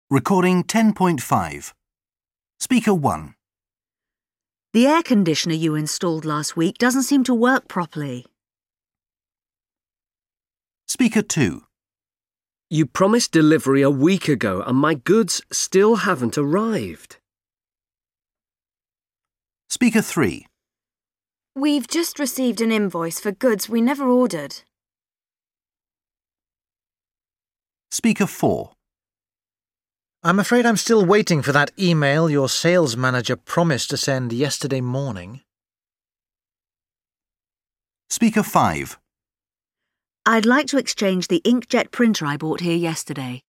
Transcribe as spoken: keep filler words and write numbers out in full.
Recording ten point five. Speaker one. The air conditioner you installed last week doesn't seem to work properly. Speaker two. You promised delivery a week ago and my goods still haven't arrived. Speaker three. We've just received an invoice for goods we never ordered. Speaker four. I'm afraid I'm still waiting for that email your sales manager promised to send yesterday morning. Speaker five. I'd like to exchange the inkjet printer I bought here yesterday.